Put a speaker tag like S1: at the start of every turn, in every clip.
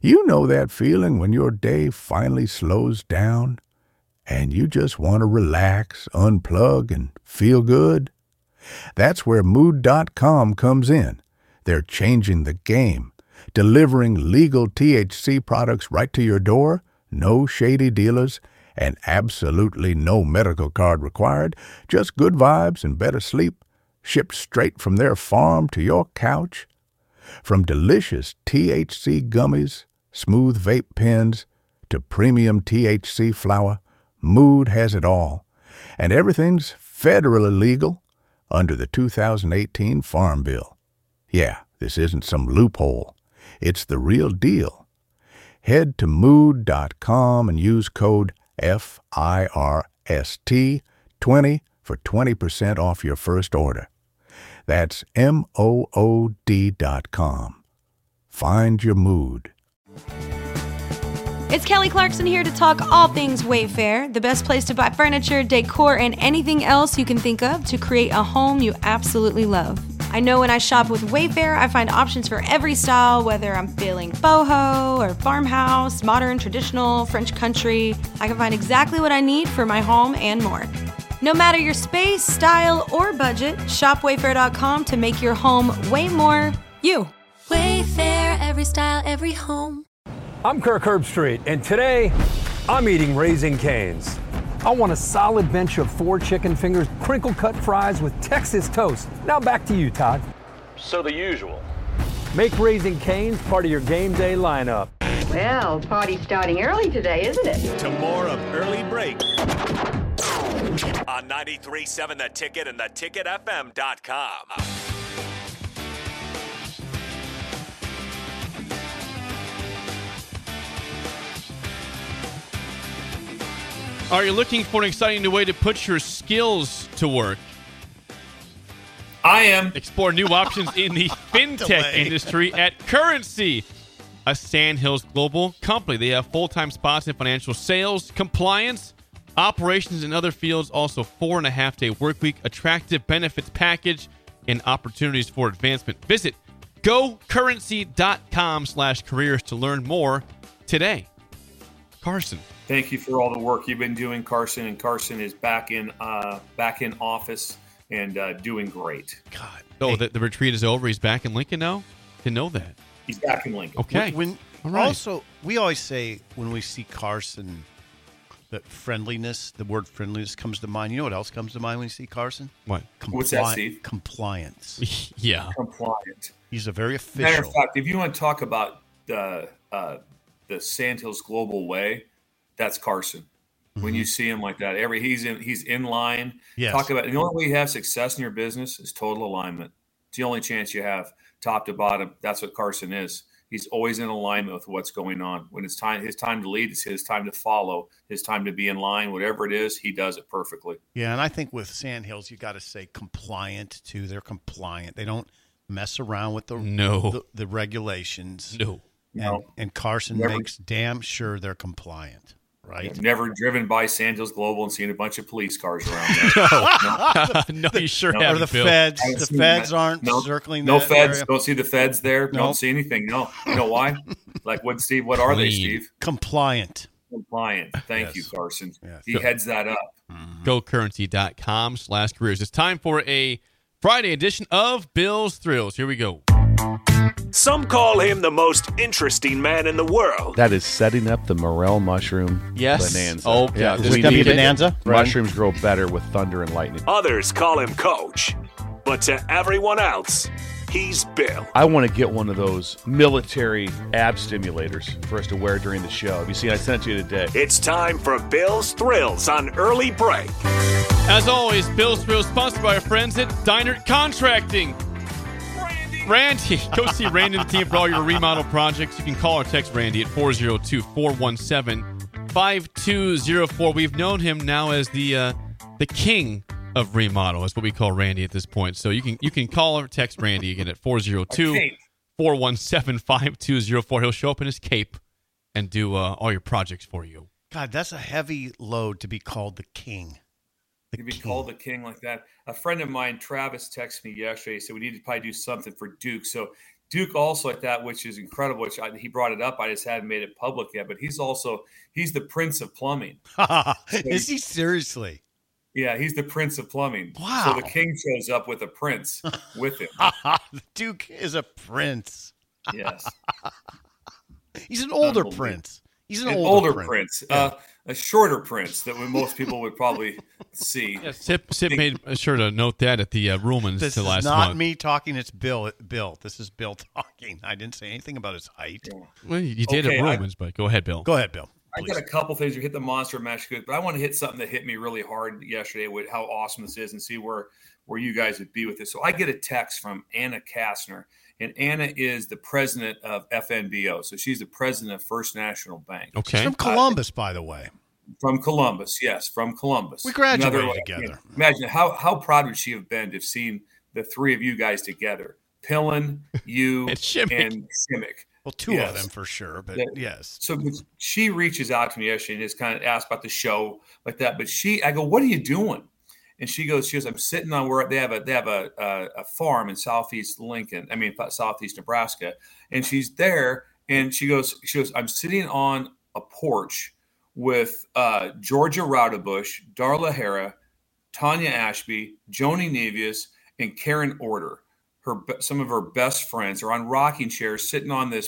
S1: You know that feeling when your day finally slows down and you just want to relax, unplug, and feel good? That's where Mood.com comes in. They're changing the game, delivering legal THC products right to your door, no shady dealers, and absolutely no medical card required, just good vibes and better sleep, shipped straight from their farm to your couch. From delicious THC gummies, smooth vape pens, to premium THC flower, Mood has it all. And everything's federally legal under the 2018 Farm Bill. Yeah, this isn't some loophole. It's the real deal. Head to Mood.com and use code FIRST20 for 20% off your first order. That's MOOD.com. Find your mood.
S2: It's Kelly Clarkson here to talk all things Wayfair, the best place to buy furniture, decor, and anything else you can think of to create a home you absolutely love. I know when I shop with Wayfair, I find options for every style, whether I'm feeling boho or farmhouse, modern, traditional, French country. I can find exactly what I need for my home and more. No matter your space, style, or budget, shop Wayfair.com to make your home way more you.
S3: Wayfair, every style, every home.
S4: I'm Kirk Herbstreit, and today I'm eating Raising Cane's. I want a solid bench of 4 chicken fingers, crinkle-cut fries with Texas toast. Now back to you, Todd.
S5: So the usual.
S4: Make Raising Cane's part of your game day lineup.
S6: Well, party's starting early today, isn't it?
S5: To more of Early Break on 93.7 The Ticket and theticketfm.com.
S7: Are you looking for an exciting new way to put your skills to work?
S8: I am.
S7: Explore new options in the fintech industry at Currency, a Sandhills Global company. They have full-time spots in financial sales, compliance, operations, and other fields. Also, 4.5-day work week, attractive benefits package, and opportunities for advancement. Visit gocurrency.com/careers to learn more today. Carson.
S8: Thank you for all the work you've been doing, Carson. And Carson is back in office and doing great.
S7: God. Oh, the retreat is over. He's back in Lincoln now? Didn't know that.
S8: He's back in Lincoln.
S7: Okay.
S9: All right. Also, we always say when we see Carson that friendliness, the word friendliness comes to mind. You know what else comes to mind when you see Carson?
S7: What?
S8: What's that, Steve?
S9: Compliance.
S7: Yeah.
S8: Compliant.
S9: He's a very official.
S8: Matter of fact, if you want to talk about the Sandhills Global Way, that's Carson. Mm-hmm. When you see him like that, he's in line.
S9: Yes.
S8: Talk about the only way you have success in your business is total alignment. It's the only chance you have, top to bottom. That's what Carson is. He's always in alignment with what's going on. When it's time, his time to lead, it's his time to follow, his time to be in line. Whatever it is, he does it perfectly.
S9: Yeah, and I think with Sandhills, you got to say compliant too. They're compliant. They don't mess around with the regulations. And Carson makes damn sure they're compliant. Right.
S8: I've never driven by Sandhills Global and seen a bunch of police cars around there.
S7: No, you sure haven't.
S9: Or the feds. The feds aren't circling.
S8: No
S9: that
S8: feds.
S9: area.
S8: Don't see the feds there.
S9: No.
S8: Don't see anything. No. You know why? Like what, Steve? What are they, Steve?
S9: Compliant.
S8: Thank you, Carson.
S9: Yes.
S8: He heads that up.
S7: GoCurrency.com/careers. It's time for a Friday edition of Bill's Thrills. Here we go.
S5: Some call him the most interesting man in the world.
S10: That is setting up the morel mushroom bonanza.
S7: Oh, yeah.
S9: Is it going to be bonanza?
S10: Mushrooms grow better with thunder and lightning.
S5: Others call him Coach. But to everyone else, he's Bill.
S10: I want to get one of those military ab stimulators for us to wear during the show. Have you seen? I sent it to you today.
S5: It's time for Bill's Thrills on Early Break.
S7: As always, Bill's Thrills sponsored by our friends at Deinert Contracting. Randy, go see Randy and the team for all your remodel projects. You can call or text Randy at 402-417-5204. We've known him now as the king of remodel, is what we call Randy at this point. So you can call or text Randy again at 402-417-5204. He'll show up in his cape and do all your projects for you.
S9: God, that's a heavy load to be called the king.
S8: To be called the king like that. A friend of mine, Travis, texted me yesterday. He said we need to probably do something for Duke. So Duke also like that, which is incredible. Which he brought it up. I just hadn't made it public yet. But he's the Prince of Plumbing.
S9: Is he seriously?
S8: Yeah, he's the Prince of Plumbing.
S9: Wow.
S8: So the king shows up with a prince with him.
S9: Duke is a prince.
S8: Yes.
S9: He's an older prince. He's an
S8: older prince. Yeah. A shorter prince that most people would probably see.
S7: Yeah, Sip made sure to note that at the Rumans
S9: this
S7: last month.
S9: This is not me talking. It's Bill. This is Bill talking. I didn't say anything about his height.
S8: Yeah.
S7: Well, you did at Rumans, but go ahead, Bill.
S9: Go ahead, Bill.
S8: Please. I got a couple things. You hit the monster match good, but I want to hit something that hit me really hard yesterday with how awesome this is and see where you guys would be with this. So I get a text from Anna Kastner, and Anna is the president of FNBO. So she's the president of First National Bank.
S7: Okay.
S9: She's from Columbus, by the way.
S8: From Columbus, yes, from Columbus.
S9: We graduated together.
S8: Imagine how proud would she have been to have seen the three of you guys together. Pillen, you, and Simic.
S9: Well, two of them for sure, but yes.
S8: So she reaches out to me yesterday and just kind of asked about the show like that. But I go, what are you doing? And she goes, I'm sitting on where they have a farm in southeast Nebraska. And she's there and she goes, I'm sitting on a porch with Georgia Raudebush, Darla Hara, Tanya Ashby, Joni Nevius, and Karen Order. Some of her best friends are on rocking chairs, sitting on this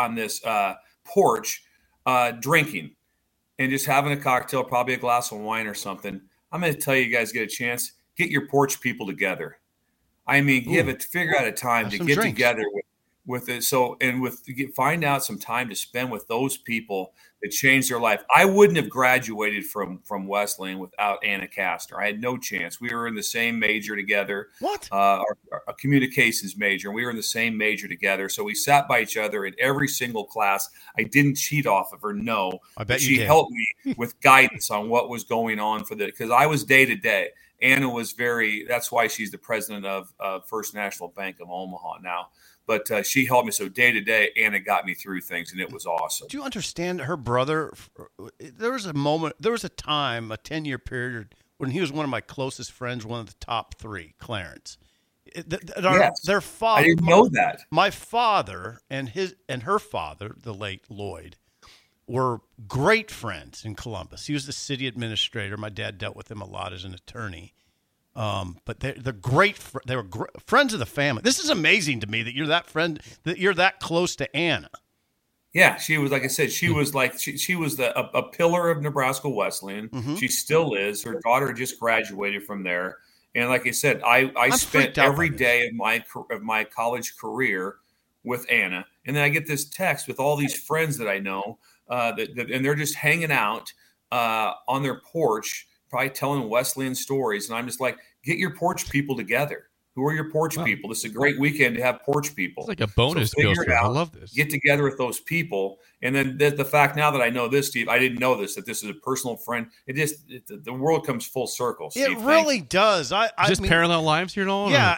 S8: porch, drinking and just having a cocktail, probably a glass of wine or something. I'm going to tell you guys, get a chance, get your porch people together. I mean, figure out a time to get together with it. So, and find out some time to spend with those people that changed their life. I wouldn't have graduated from Wesleyan without Anna Kastner. I had no chance. We were in the same major together.
S9: What?
S8: Our communications major. And we were in the same major together. So we sat by each other in every single class. I didn't cheat off of her. No.
S9: I bet
S8: she helped me with guidance on what was going on because I was day to day. Anna was that's why she's the president of First National Bank of Omaha now. But she helped me. So day to day, Anna got me through things, and it was awesome.
S9: Do you understand her brother? There was a 10-year period when he was one of my closest friends, one of the top three, Clarence. Their father.
S8: I didn't know that.
S9: My father and her father, the late Lloyd, were great friends in Columbus. He was the city administrator. My dad dealt with him a lot as an attorney. But they're great. They were friends of the family. This is amazing to me that you're that close to Anna.
S8: Yeah, she was, like I said, she was like she was a pillar of Nebraska Wesleyan. Mm-hmm. She still is. Her daughter just graduated from there, and like I said, I spent every day of my college career with Anna, and then I get this text with all these friends that I know and they're just hanging out on their porch, probably telling Wesleyan stories. And I'm just like, get your porch people together. Who are your porch people? This is a great weekend to have porch people.
S7: It's like a bonus. So I love this.
S8: Get together with those people. And then the fact now that I know this, Steve, I didn't know this, that this is a personal friend. The world comes full circle, Steve.
S9: It really does.
S7: Just parallel lives here at all?
S9: Yeah,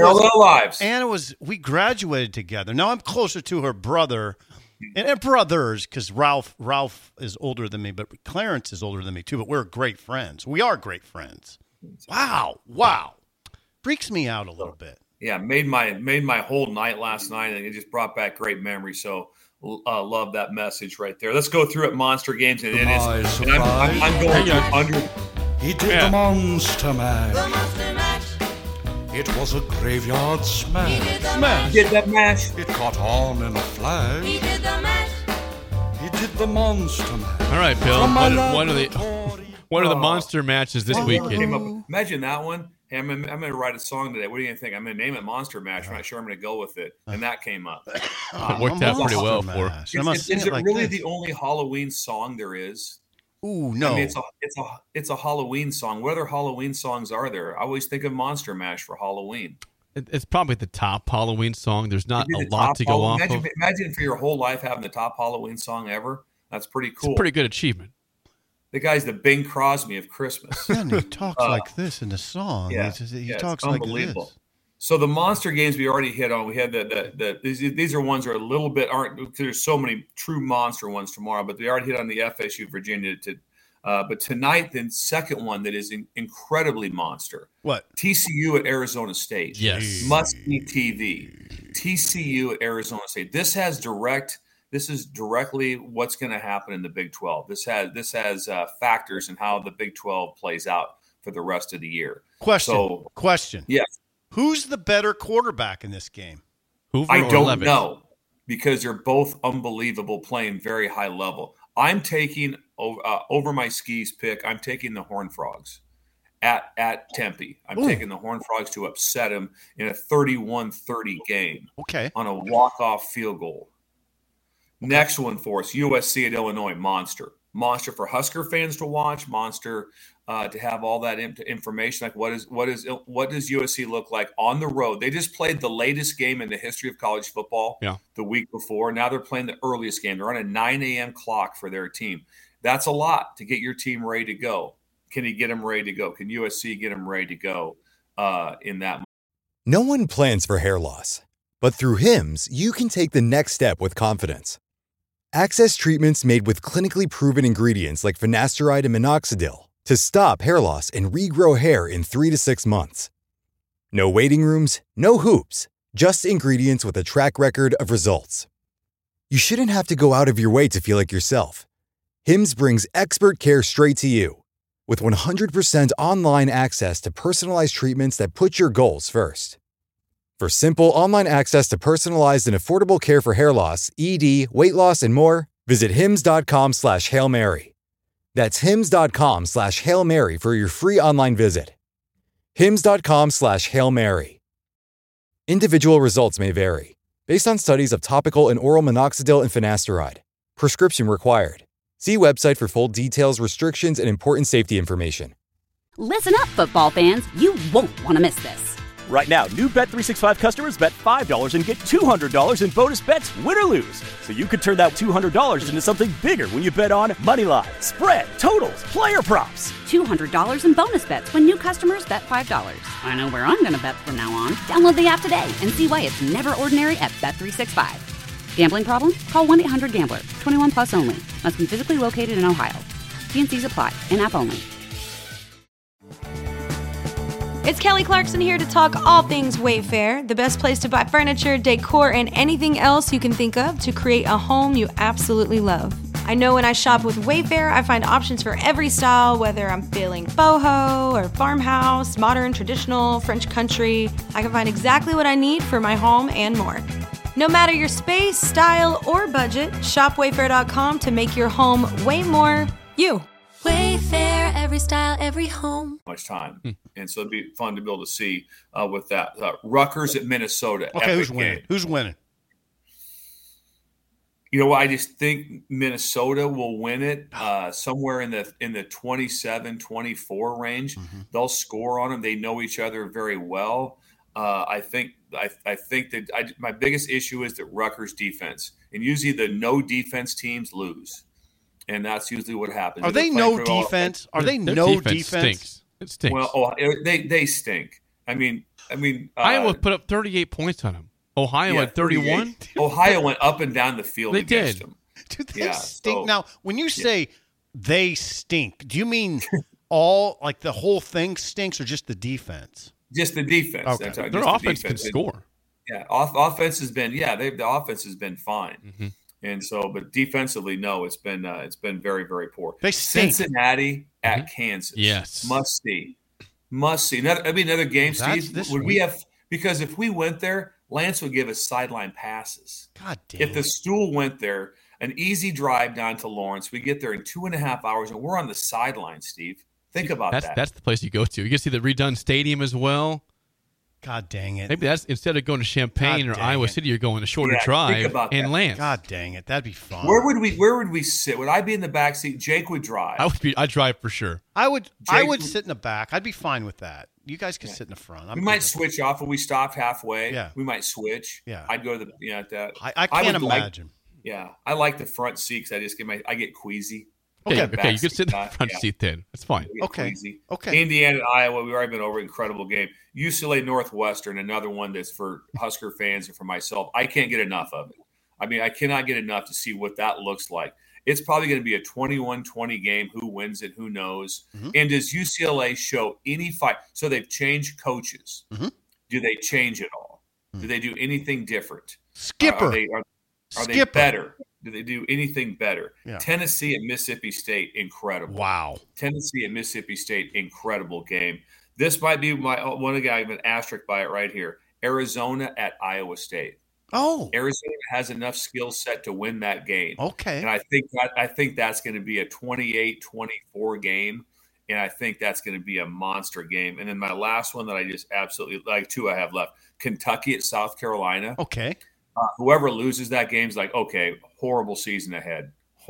S9: we graduated together. Now I'm closer to her brother and brothers because Ralph is older than me, but Clarence is older than me too, but we're great friends. We are great friends. Wow. Freaks me out a little bit.
S8: Yeah, made my whole night last night, and it just brought back great memories. So love that message right there. Let's go through it. Monster Games, and I'm going under.
S11: He did the Monster Mash. It was a graveyard smash.
S8: He did that mash.
S11: It caught on in a flash.
S3: He did the mash.
S11: He did the Monster Mash.
S7: All right, Bill. One of the monster matches this weekend.
S8: Imagine that one. Hey, I'm going to write a song today. What do you think? I'm going to name it Monster Mash. I'm not sure I'm going to go with it. And that came up.
S7: It worked out pretty well for her.
S8: Is it really the only Halloween song there is?
S9: Ooh, no.
S8: I mean, it's a Halloween song. What other Halloween songs are there? I always think of Monster Mash for Halloween.
S7: It's probably the top Halloween song. There's not a lot to go off of.
S8: Imagine for your whole life having the top Halloween song ever. That's pretty cool.
S7: It's a pretty good achievement.
S8: The guy's the Bing Crosby of Christmas.
S9: And he talks like this in the song.
S8: Yeah,
S9: he talks like this.
S8: So the monster games we already hit on. We had these are ones that are a little bit aren't. There's so many true monster ones tomorrow, but we already hit on the FSU Virginia. But tonight, the second one that is incredibly monster.
S9: What?
S8: TCU at Arizona State.
S7: Yes.
S8: Must be TV. TCU at Arizona State. This is directly what's going to happen in the Big 12. This has factors in how the Big 12 plays out for the rest of the year.
S9: Question.
S8: Yes.
S9: Who's the better quarterback in this game?
S7: Hoover
S8: I
S7: or
S8: don't
S7: Levis?
S8: know, because they're both unbelievable, playing very high level. I'm taking over my skis pick. I'm taking the Horned Frogs at Tempe. I'm taking the Horned Frogs to upset them in a 31-30 game.
S9: Okay.
S8: On a walk-off field goal. Okay. Next one for us, USC at Illinois, monster for Husker fans to watch, monster to have all that information. Like what does USC look like on the road? They just played the latest game in the history of college football the week before. Now they're playing the earliest game. They're on a 9 a.m. clock for their team. That's a lot to get your team ready to go. Can he get them ready to go? Can USC get them ready to go in that?
S12: No one plans for hair loss, but through Hims, you can take the next step with confidence. Access treatments made with clinically proven ingredients like finasteride and minoxidil to stop hair loss and regrow hair in 3 to 6 months. No waiting rooms, no hoops, just ingredients with a track record of results. You shouldn't have to go out of your way to feel like yourself. Hims brings expert care straight to you with 100% online access to personalized treatments that put your goals first. For simple online access to personalized and affordable care for hair loss, ED, weight loss, and more, visit hims.com/Hail Mary. That's hims.com/Hail Mary for your free online visit. hims.com/Hail Mary. Individual results may vary based on studies of topical and oral minoxidil and finasteride. Prescription required. See website for full details, restrictions, and important safety information.
S13: Listen up, football fans. You won't want to miss this.
S14: Right now, new Bet365 customers bet $5 and get $200 in bonus bets, win or lose. So you could turn that $200 into something bigger when you bet on moneyline, spread, totals, player props.
S13: $200 in bonus bets when new customers bet $5. I know where I'm going to bet from now on. Download the app today and see why it's never ordinary at Bet365. Gambling problem? Call 1-800-GAMBLER. 21 plus only. Must be physically located in Ohio. T&Cs apply. In-app only.
S2: It's Kelly Clarkson here to talk all things Wayfair, the best place to buy furniture, decor, and anything else you can think of to create a home you absolutely love. I know when I shop with Wayfair, I find options for every style, whether I'm feeling boho or farmhouse, modern, traditional, French country. I can find exactly what I need for my home and more. No matter your space, style, or budget, shop Wayfair.com to make your home way more you.
S3: Wayfair, every style, every home.
S8: Much time. And so it'd be fun to be able to see with that. Rutgers at Minnesota.
S9: Okay, who's winning? Game. Who's winning?
S8: You know what? I just think Minnesota will win it somewhere in the 27-24 range. Mm-hmm. They'll score on them. They know each other very well. I think that my biggest issue is that Rutgers defense, and usually the no defense teams lose. And that's usually what happens.
S9: Are they no defense? Are they no defense?
S7: Stinks. It stinks.
S8: Well, they stink. I mean,
S7: Iowa put up 38 points on them. Ohio had 31.
S8: Ohio went up and down the field against them.
S9: Dude, they stink. So, now, when you say they stink, do you mean all, like the whole thing stinks, or just the defense?
S8: Just the defense.
S9: Okay.
S7: Their offense can score.
S8: Yeah, offense has been. Yeah, the offense has been fine. Mm-hmm. And so, but defensively, no, it's been very, very poor.
S9: They stink.
S8: Cincinnati at Kansas.
S7: Yes,
S8: must see. Another game, Steve. Would we have? Because if we went there, Lance would give us sideline passes.
S9: God damn.
S8: If the stool went there, an easy drive down to Lawrence, we get there in 2.5 hours, and we're on the sideline, Steve. Think about that.
S7: That's the place you go to. You can see the redone stadium as well.
S9: God dang it.
S7: Maybe that's instead of going to Champaign or Iowa City, you're going a shorter drive and Lance.
S9: God dang it. That'd be fun.
S8: Where would we sit? Would I be in the back seat? Jake would drive.
S7: I'd drive for sure.
S9: I would sit in the back. I'd be fine with that. You guys could sit in the front.
S8: We might switch off if we stopped halfway.
S9: Yeah.
S8: We might switch.
S9: Yeah.
S8: I'd go to that.
S9: I can't imagine.
S8: I like the front seat because I get queasy.
S7: Okay, you can sit in the front seat then. That's fine.
S9: Okay.
S8: Indiana and Iowa, we've already been over. Incredible game. UCLA Northwestern, another one that's for Husker fans and for myself. I can't get enough of it. I mean, I cannot get enough to see what that looks like. It's probably going to be a 21-20 game. Who wins it? Who knows? Mm-hmm. And does UCLA show any fight? So they've changed coaches.
S9: Mm-hmm.
S8: Do they change it all? Do they do anything different?
S9: Skipper.
S8: Are they better? Do they do anything better?
S9: Yeah.
S8: Tennessee at Mississippi State, incredible.
S9: Wow.
S8: Tennessee at Mississippi State, incredible game. This might be one of the guys, an asterisk by it right here. Arizona at Iowa State.
S9: Oh.
S8: Arizona has enough skill set to win that game.
S9: Okay.
S8: And I think that's going to be a 28-24 game. And I think that's going to be a monster game. And then my last one that I just absolutely like, 2 I have left. Kentucky at South Carolina.
S9: Okay.
S8: Whoever loses that game is like, okay, horrible season ahead.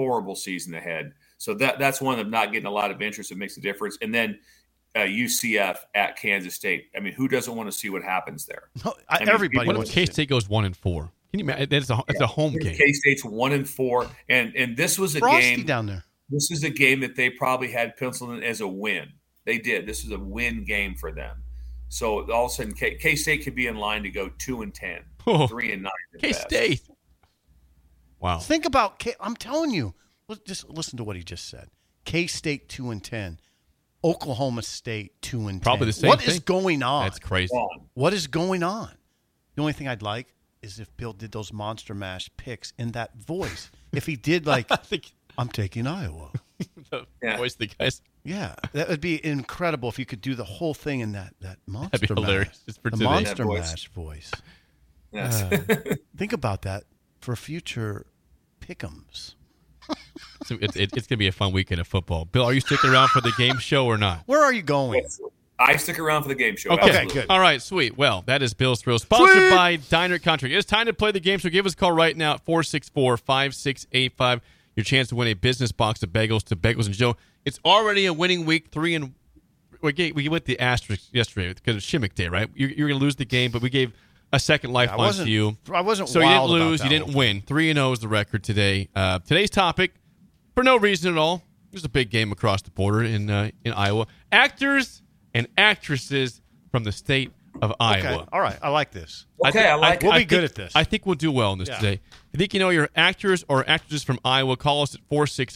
S8: So that's one of them not getting a lot of interest. It makes a difference. And then UCF at Kansas State. I mean, who doesn't want to see what happens there?
S9: Everybody.
S7: What if K-State goes 1-4? Can you imagine? It's a home game.
S8: K-State's 1-4, and this was a
S9: Frosty
S8: game
S9: down there.
S8: This is a game that they probably had penciled in as a win. They did. This is a win game for them. So all of a sudden, K-State could be in line to go 2-10, 3-9.
S7: K-State. Wow.
S9: Think about I'm telling you. Just listen to what he just said. K-State 2-10. Oklahoma State 2-10.
S7: Probably the same
S9: What
S7: thing.
S9: is going on?
S7: That's crazy.
S9: What is going on? The only thing I'd like is if Bill did those Monster Mash picks in that voice. If he did like, I'm taking Iowa.
S7: Voice the guys.
S9: Yeah, that would be incredible if you could do the whole thing in that Monster
S7: That'd be hilarious.
S9: Mash.
S7: Just for
S9: the
S7: today.
S9: Monster
S8: That
S9: Mash voice.
S8: Yes.
S9: Think about that for future pick'ems.
S7: So it's going to be a fun weekend of football. Bill, are you sticking around for the game show or not?
S9: Where are you going?
S8: I stick around for the game show.
S7: Okay,
S8: Absolutely.
S7: good. All right, sweet. Well, that is Bill's Thrills, sponsored by Diner Country. It's time to play the game, so give us a call right now at 464-5685. Your chance to win a business box of bagels to Bagels and Joe. It's already a winning week. We went the asterisk yesterday because it's Shimmick Day, right? You're going to lose the game, but we gave a second lifeline to you.
S9: I wasn't
S7: so you didn't
S9: wild
S7: lose,
S9: about
S7: you
S9: that
S7: didn't win. 3-0 is the record today. Today's topic, for no reason at all, there's a big game across the border in Iowa. Actors and actresses from the state of Iowa.
S9: Okay. All right. I like this.
S7: We'll
S9: be good at this.
S7: I think we'll do well in this today. I think you know your actors or actresses from Iowa. Call us at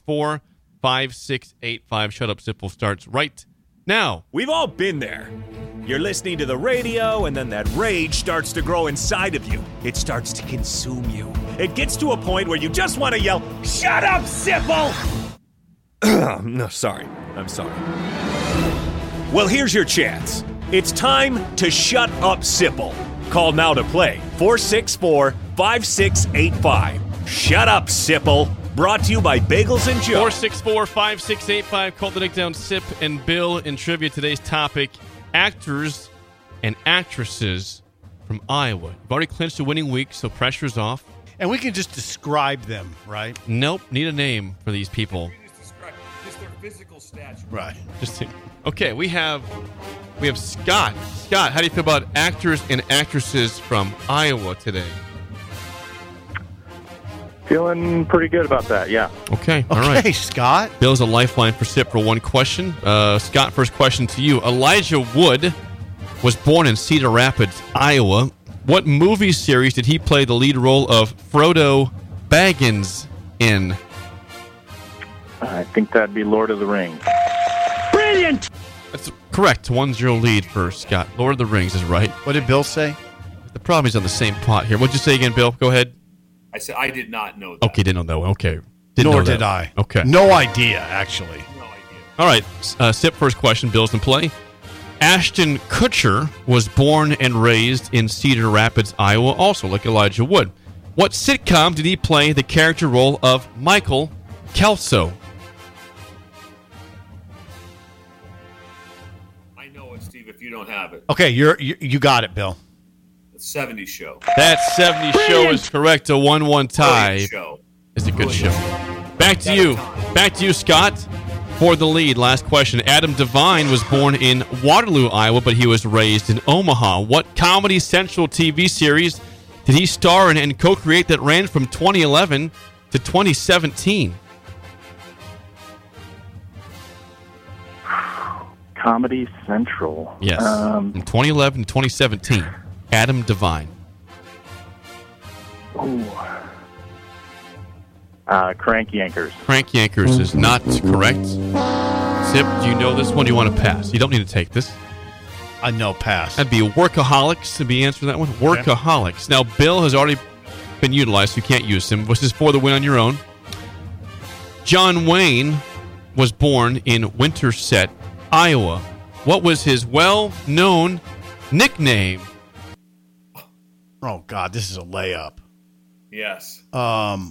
S7: 464-5685. Shut Up Sipple starts right now.
S15: We've all been there. You're listening to the radio, and then that rage starts to grow inside of you. It starts to consume you. It gets to a point where you just want to yell, "Shut up, Sipple!" No, sorry. I'm sorry. Well, here's your chance. It's time to shut up, Sipple. Call now to play. 464-5685. Shut up, Sipple. Brought to you by Bagels and Joe.
S7: 464-5685. Call the Nick Down Sip and Bill in trivia. Today's topic, actors and actresses from Iowa. You've already clinched a winning week, so pressure's off.
S9: And we can just describe them, right?
S7: Nope. Need a name for these people.
S8: Just their physical stature.
S9: Right.
S7: Okay, we have Scott. Scott, how do you feel about actors and actresses from Iowa today?
S16: Feeling pretty good about that, yeah.
S7: Okay, all right.
S9: Okay, Scott.
S7: Bill's a lifeline for SIP for one question. Scott, first question to you. Elijah Wood was born in Cedar Rapids, Iowa. What movie series did he play the lead role of Frodo Baggins in?
S16: I think that'd be Lord of the Rings.
S7: Brilliant! That's correct. 1-0 lead for Scott. Lord of the Rings is right.
S9: What did Bill say?
S7: The problem is on the same pot here. What'd you say again, Bill? Go ahead.
S8: I said I did not know that.
S7: Okay, didn't know that one. Okay.
S9: Nor did I.
S7: Okay.
S9: No idea, actually.
S7: All right. SIP first question. Bill's in play. Ashton Kutcher was born and raised in Cedar Rapids, Iowa, also like Elijah Wood. What sitcom did he play the character role of Michael Kelso?
S8: I know it, Steve, if you don't have it.
S9: Okay, you got it, Bill.
S8: The 70s Show.
S7: That 70s show is correct. A 1-1 tie.
S8: Show.
S7: It's a good show. Back to you. Back to you, Scott, for the lead. Last question. Adam Devine was born in Waterloo, Iowa, but he was raised in Omaha. What Comedy Central TV series did he star in and co-create that ran from 2011 to 2017?
S16: Comedy Central.
S7: Yes. From 2011 to 2017. Adam Devine.
S16: Ooh. Crank Yankers.
S7: Crank Yankers is not correct. Sip, do you know this one? Do you want to pass? You don't need to take this.
S9: No, pass.
S7: That'd be workaholics to be answering that one. Workaholics. Now, Bill has already been utilized, so you can't use him. This is for the win on your own. John Wayne was born in Winterset, Iowa. What was his well-known nickname?
S9: Oh, God, this is a layup.
S8: Yes.
S9: Oh,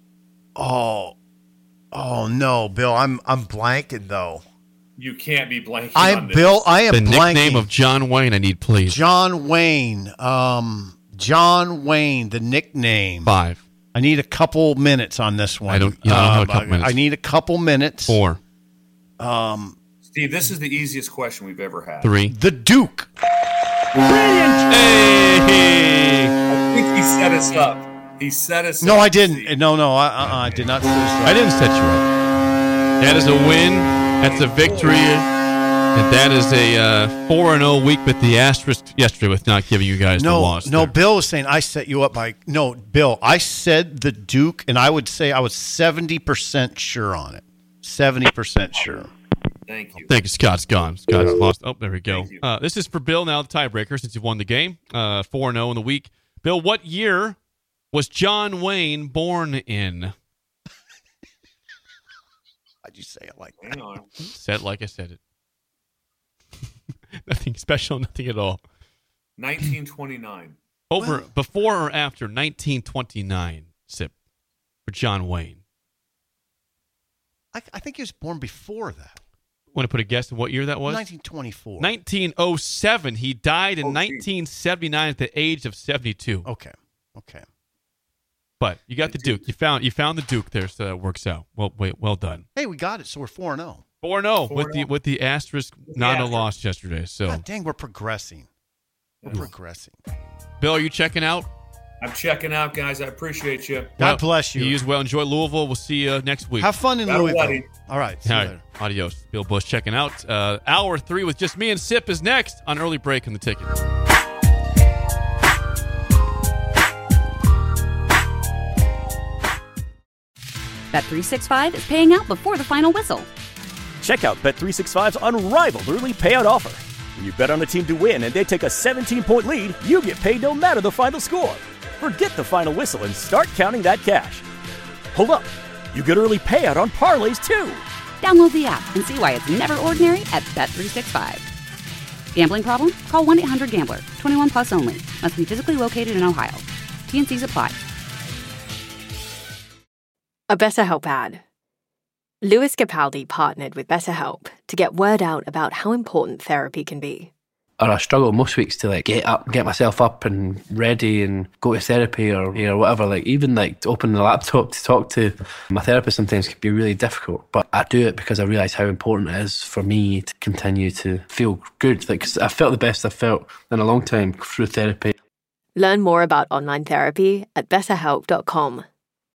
S9: no, Bill. I'm blanking, though.
S8: You can't be blanking
S9: on this. Bill, I am
S7: the
S9: blanking.
S7: The nickname of John Wayne, I need, please.
S9: John Wayne. John Wayne, the nickname.
S7: 5.
S9: I need a couple minutes on this one.
S7: You don't have a couple minutes.
S9: I need a couple minutes.
S7: 4.
S8: Steve, this is the easiest question we've ever had.
S7: 3.
S9: The Duke.
S7: Brilliant. Hey.
S8: I think he set us up. He set us up.
S9: No, I didn't. No, I did not set us up.
S7: I didn't set you up. That is a win. That's a victory. And that is a 4-0 week with the asterisk yesterday with not giving you guys the loss.
S9: No, Bill was saying I set you up by... No, Bill, I said the Duke, and I would say I was 70% sure on it. 70% sure.
S8: Thank you.
S7: Thank you, Scott. Scott's lost. Oh, there we go. This is for Bill now, the tiebreaker, since you've won the game. 4-0 in the week. Bill, what year was John Wayne born in?
S9: Why'd you say it like that?
S8: Hang on.
S7: Said it like I said it. Nothing special, nothing at all.
S8: 1929.
S7: Before or after 1929, Sip, for John Wayne?
S9: I think he was born before that.
S7: Want to put a guess of what year that was?
S9: 1924.
S7: 1907. He died in 1979 at the age of 72.
S9: Okay.
S7: But you got the Duke. You found the Duke there, so that works out. Well done.
S9: Hey, we got it. So we're 4-0.
S7: 4-0 with the asterisk, not a loss yesterday. So
S9: God dang, we're progressing.
S7: Bill, are you checking out?
S8: I'm checking out, guys. I appreciate you.
S9: God bless you.
S7: You as well. Enjoy Louisville. We'll see you next week.
S9: Have fun in Louisville. All right. See you later.
S7: Adios. Bill Bush checking out. Hour 3 with just me and Sip is next on Early Break in the Ticket.
S13: Bet365 is paying out before the final whistle.
S14: Check out Bet365's unrivaled early payout offer. When you bet on a team to win and they take a 17-point lead, you get paid no matter the final score. Forget the final whistle and start counting that cash. Hold up. You get early payout on parlays, too.
S13: Download the app and see why it's never ordinary at Bet365. Gambling problem? Call 1-800-GAMBLER. 21 plus only. Must be physically located in Ohio. T&Cs apply.
S17: A BetterHelp ad. Louis Capaldi partnered with BetterHelp to get word out about how important therapy can be.
S18: Or I struggle most weeks to get myself up and ready and go to therapy or whatever. Even to open the laptop to talk to my therapist sometimes can be really difficult. But I do it because I realise how important it is for me to continue to feel good. Because I felt the best I've felt in a long time through therapy.
S17: Learn more about online therapy at betterhelp.com.